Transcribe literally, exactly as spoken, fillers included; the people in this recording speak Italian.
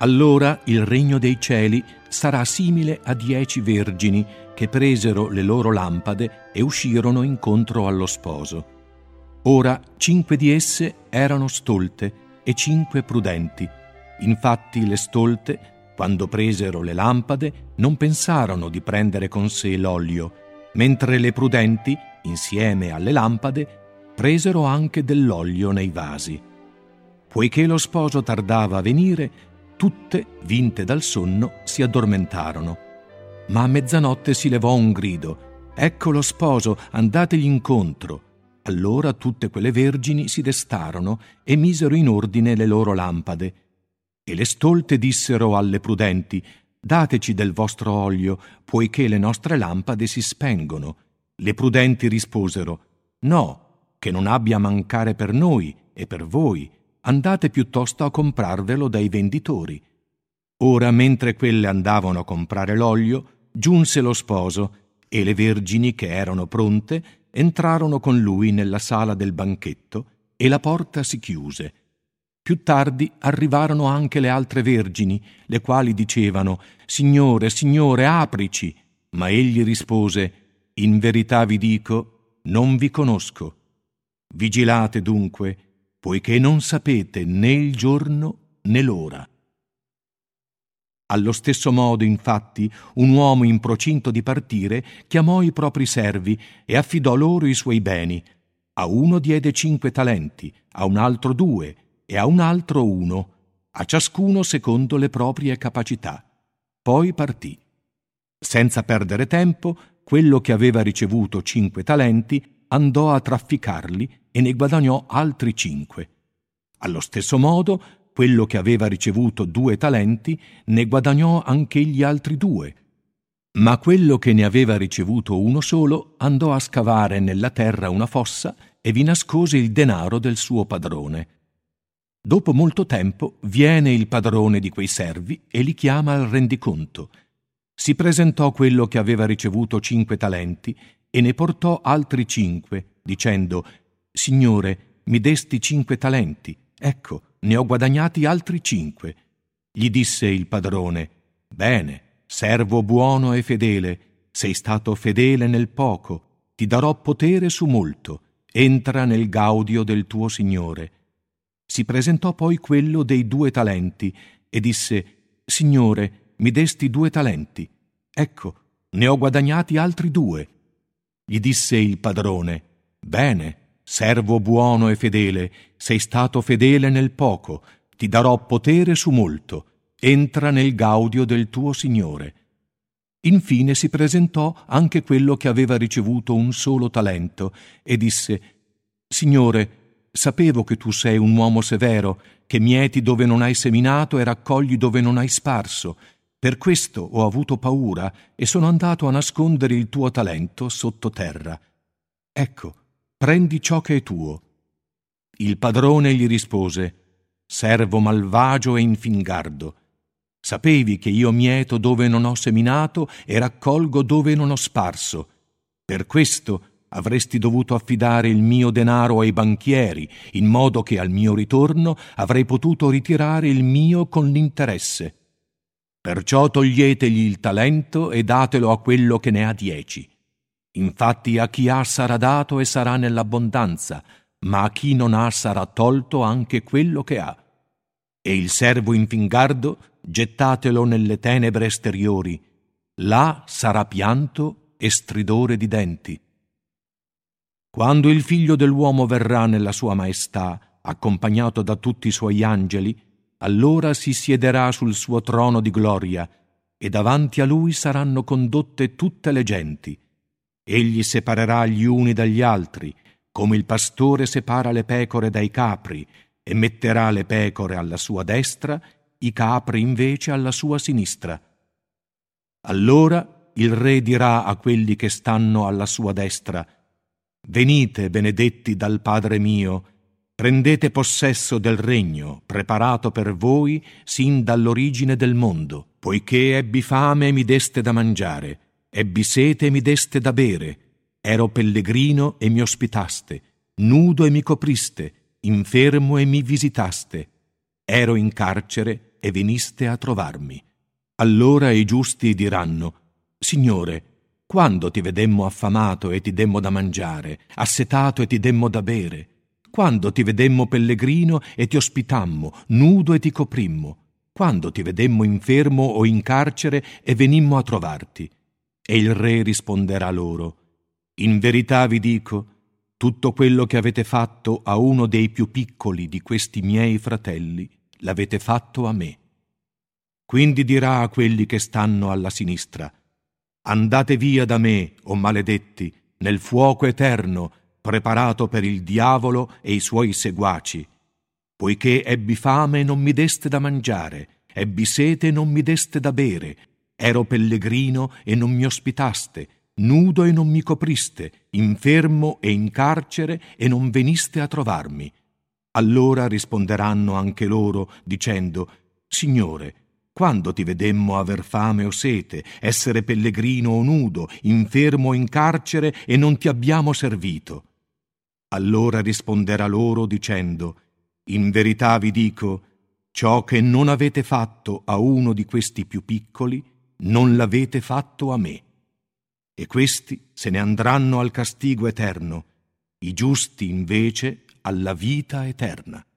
Allora il regno dei cieli sarà simile a dieci vergini che presero le loro lampade e uscirono incontro allo sposo. Ora cinque di esse erano stolte e cinque prudenti. Infatti le stolte, quando presero le lampade, non pensarono di prendere con sé l'olio, mentre le prudenti, insieme alle lampade, presero anche dell'olio nei vasi. Poiché lo sposo tardava a venire, tutte, vinte dal sonno, si addormentarono. Ma a mezzanotte si levò un grido: «Ecco lo sposo, andategli incontro!» Allora tutte quelle vergini si destarono e misero in ordine le loro lampade. E le stolte dissero alle prudenti: «Dateci del vostro olio, poiché le nostre lampade si spengono». Le prudenti risposero: «No, che non abbia a mancare per noi e per voi. Andate piuttosto a comprarvelo dai venditori». Ora, mentre quelle andavano a comprare l'olio, giunse lo sposo, e le vergini che erano pronte entrarono con lui nella sala del banchetto, e la porta si chiuse. Più tardi arrivarono anche le altre vergini, le quali dicevano: «Signore, Signore, aprici!» Ma egli rispose: «In verità vi dico, non vi conosco. Vigilate dunque, poiché non sapete né il giorno né l'ora». Allo stesso modo, infatti, un uomo in procinto di partire chiamò i propri servi e affidò loro i suoi beni. A uno diede cinque talenti, a un altro due e a un altro uno, a ciascuno secondo le proprie capacità. Poi partì. Senza perdere tempo, quello che aveva ricevuto cinque talenti andò a trafficarli e ne guadagnò altri cinque. Allo stesso modo, quello che aveva ricevuto due talenti ne guadagnò anche gli altri due. Ma quello che ne aveva ricevuto uno solo andò a scavare nella terra una fossa e vi nascose il denaro del suo padrone. Dopo molto tempo viene il padrone di quei servi e li chiama al rendiconto. Si presentò quello che aveva ricevuto cinque talenti e ne portò altri cinque, dicendo: «Signore, mi desti cinque talenti, ecco, ne ho guadagnati altri cinque». Gli disse il padrone: «Bene, servo buono e fedele, sei stato fedele nel poco, ti darò potere su molto, entra nel gaudio del tuo signore». Si presentò poi quello dei due talenti e disse: «Signore, mi desti due talenti, ecco, ne ho guadagnati altri due». Gli disse il padrone: «Bene, servo buono e fedele, sei stato fedele nel poco, ti darò potere su molto, entra nel gaudio del tuo signore». Infine si presentò anche quello che aveva ricevuto un solo talento e disse: «Signore, sapevo che tu sei un uomo severo, che mieti dove non hai seminato e raccogli dove non hai sparso. Per questo ho avuto paura e sono andato a nascondere il tuo talento sottoterra. Ecco, prendi ciò che è tuo». Il padrone gli rispose: «Servo malvagio e infingardo, sapevi che io mieto dove non ho seminato e raccolgo dove non ho sparso. Per questo avresti dovuto affidare il mio denaro ai banchieri, in modo che al mio ritorno avrei potuto ritirare il mio con l'interesse. Perciò toglietegli il talento e datelo a quello che ne ha dieci. Infatti a chi ha sarà dato e sarà nell'abbondanza, ma a chi non ha sarà tolto anche quello che ha. E il servo infingardo gettatelo nelle tenebre esteriori, là sarà pianto e stridore di denti. Quando il figlio dell'uomo verrà nella sua maestà, accompagnato da tutti i suoi angeli, allora si siederà sul suo trono di gloria e davanti a lui saranno condotte tutte le genti. Egli separerà gli uni dagli altri, come il pastore separa le pecore dai capri, e metterà le pecore alla sua destra, i capri invece alla sua sinistra. Allora il re dirà a quelli che stanno alla sua destra: «Venite, benedetti dal Padre mio, prendete possesso del regno preparato per voi sin dall'origine del mondo, poiché ebbi fame e mi deste da mangiare, ebbi sete e mi deste da bere, ero pellegrino e mi ospitaste, nudo e mi copriste, infermo e mi visitaste, ero in carcere e veniste a trovarmi. Allora i giusti diranno: Signore, quando ti vedemmo affamato e ti demmo da mangiare, assetato e ti demmo da bere? Quando ti vedemmo pellegrino e ti ospitammo, nudo e ti coprimmo? Quando ti vedemmo infermo o in carcere e venimmo a trovarti? E il re risponderà loro: In verità vi dico, tutto quello che avete fatto a uno dei più piccoli di questi miei fratelli, l'avete fatto a me. Quindi dirà a quelli che stanno alla sinistra: Andate via da me, o maledetti, nel fuoco eterno, preparato per il diavolo e i suoi seguaci. Poiché ebbi fame e non mi deste da mangiare, ebbi sete e non mi deste da bere, ero pellegrino e non mi ospitaste, nudo e non mi copriste, infermo e in carcere e non veniste a trovarmi. Allora risponderanno anche loro, dicendo: Signore, quando ti vedemmo aver fame o sete, essere pellegrino o nudo, infermo o in carcere e non ti abbiamo servito? Allora risponderà loro dicendo: In verità vi dico, ciò che non avete fatto a uno di questi più piccoli, non l'avete fatto a me. E questi se ne andranno al castigo eterno, i giusti invece alla vita eterna.